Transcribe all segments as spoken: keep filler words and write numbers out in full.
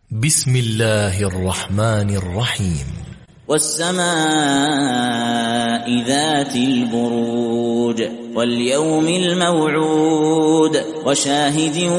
بسم الله الرحمن الرحيم. والسماء ذات البروج واليوم الموعود وشاهد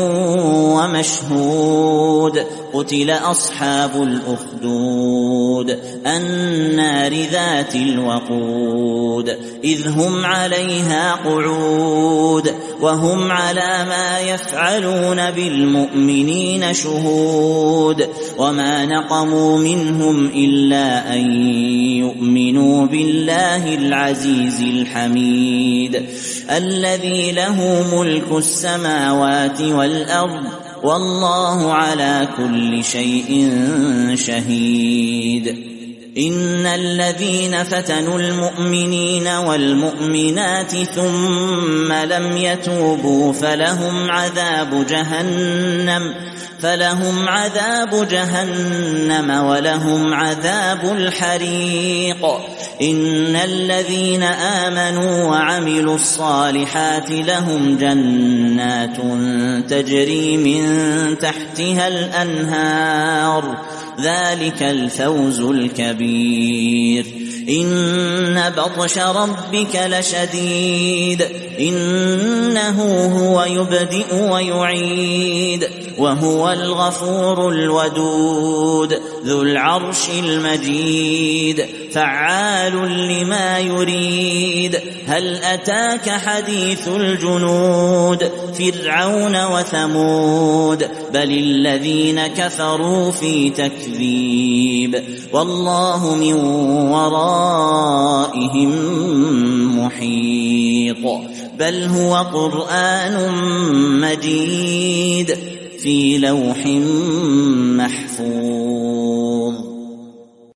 ومشهود قتل أصحاب الأخدود النار ذات الوقود إذ هم عليها قعود وهم على ما يفعلون بالمؤمنين شهود وما نقموا منهم إلا أن يؤمنوا بالله العزيز الحميد الذي له ملك السماوات والأرض والله على كل شيء شهيد. إن الذين فتنوا المؤمنين والمؤمنات ثم لم يتوبوا فلهم عذاب جهنم فلهم عذاب جهنم ولهم عذاب الحريق. إن الذين آمنوا وعملوا الصالحات لهم جنات تجري من تحتها الأنهار ذلك الفوز الكبير. إن بطش ربك لشديد إنه هو يبدئ ويعيد وهو الغفور الودود ذو العرش المجيد فعال لما يريد. هل أتاك حديث الجنود فرعون وثمود بل الذين كفروا في تكذيب والله من ورائهم محيط. بل هو قرآن مجيد في لوح محفوظ.